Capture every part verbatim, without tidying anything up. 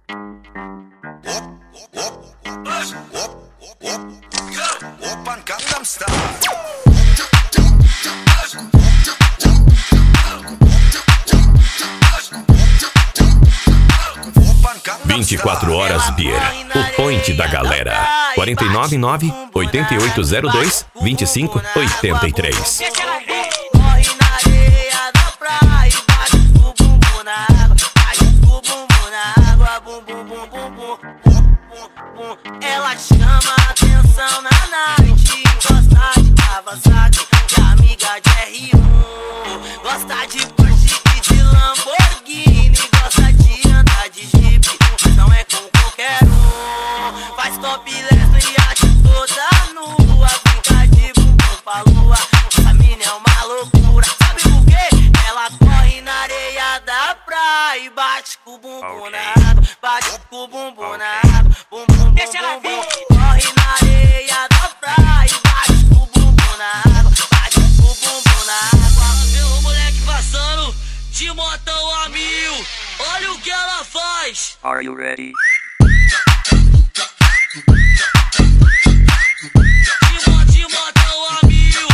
vinte e quatro horas Beer, o point da galera. quatro nove nove, oito oito zero dois, dois cinco oito três. Corre na areia da praia e bate o bumbum na água, bate o bumbum na água, bum bum bum bum bum, bum bum. Ela chama a atenção na night, gosta de Kawasaki, de amiga de R um, gosta de Porsche e de Lamborghini, gosta de andar de Jeep, mas não é com qualquer um. Faz topless no iate toda nua, fica de bumbum pra lua. Essa mina é uma loucura, sabe por quê? Ela corre na areia da praia e bate com o bumbum na água, bate com o bumbum na água, bum bum bum bum bum. Corre na areia da praia e bate com o bumbum na água, bate com o bumbum na água. Vê o moleque passando de motão a mil, olha o que ela faz. Are you ready? De mo- de motão a mil,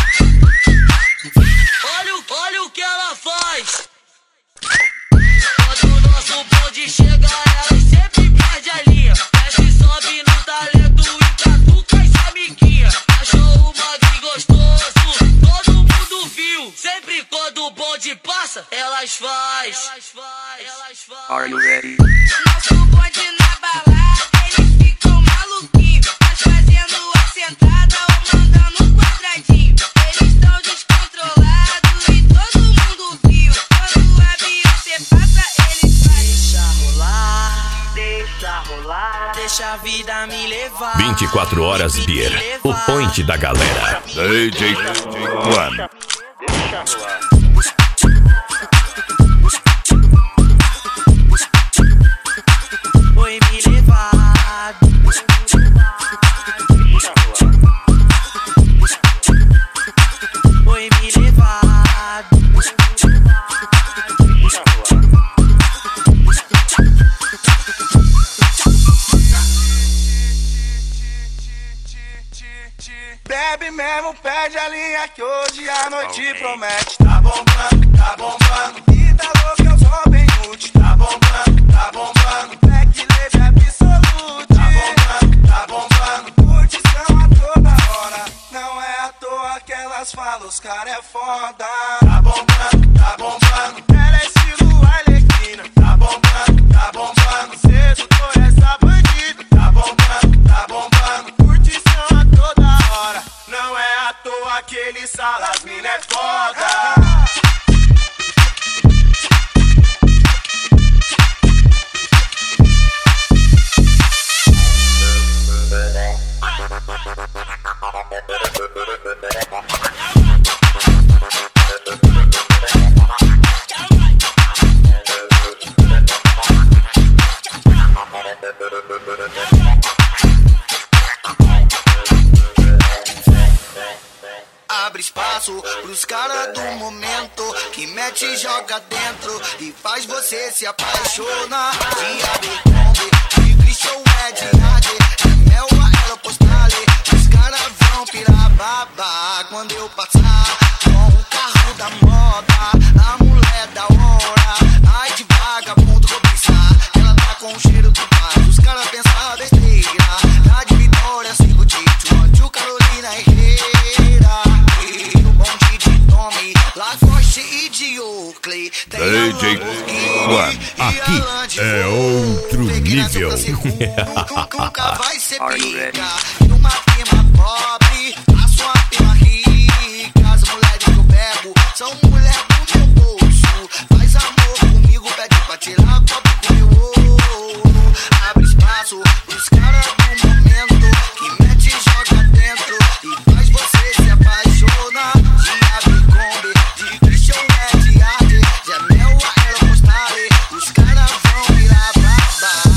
olha o, olha o que ela faz. Quando o nosso bonde chega, ela sempre perde a linha. Desce, sobe no talento e catuca as amiguinha. Achou o mag gostoso, todo mundo viu. Sempre quando o bonde passa, elas faz. Elas faz, elas faz. Are you ready? Nosso bonde na balada, eles ficam maluquinhos, nós fazendo a sentada ou mandando um quadradinho. Eles tão descontrolados e todo mundo viu. Quando a Beyoncé passa, eles fazem. Deixa rolar, deixa rolar, deixa a vida me levar. vinte e quatro horas Beer, o point da galera. D J One. Foi me levar. Foi me levar. Bebe mesmo, pede a linha que hoje a noite promete. Tá bombando, tá bombando. Vida louca, eu sou bem útil. Tá bombando, tá bombando. Black leve absolute. Tá bombando, tá bombando. Curtição a toda hora. Não é à toa que elas falam, os cara é foda. Tá bombando, tá bombando. Ela é estilo Arlequina. Tá bombando, tá bombando. Sedutor essa bandida. Tá bombando, tá bombando. Curtição a toda hora. Não é à toa que eles falam, as mina é foda. Abre espaço pros caras do momento que mete e joga dentro e faz você se apaixonar. De Abercrombie, de Christian Ed, de Mel, ela postale. Os caras vão pirar babá quando eu passar com o carro da moda, a mulher da hora. Ai de vagabundo vou pisar, ela tá com o cheiro do pai. Os caras pensam besteira, tá de Vitória, cinco Tito, onde o Carolina Herrera. La Forte e de Oakley. D J One, aqui é outro nível. Nunca vai ser Are you ready? pica. E uma prima pobre, a sua prima rica. As mulheres que eu pego são mulheres do meu bolso. Faz amor comigo, pede pra tirar foto com meu ouro. Abre espaço pros caras do momento que mete e joga dentro e faz você se apaixonar. De Abercrombie, de Christian Ed, de Mel, ela postale. Os caras vão virar babá.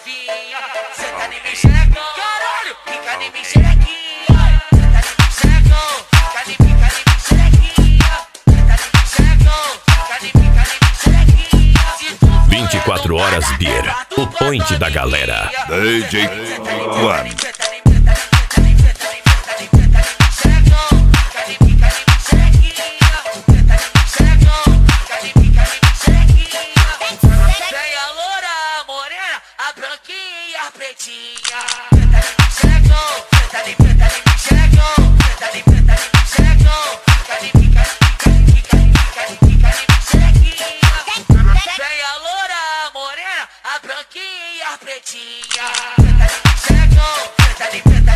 novinha. Senta em mim, xerecão. Caralho, fica em mim, xerequinha. Senta em mim, xerecão. Fica em mim, fica em mim, xerequinha. Senta em mim, xerecão. Fica em mim, fica em mim, xerequinha. vinte e quatro horas Beer, o point da galera. D J One. Pretinha, preta, xerecão, preta, preta,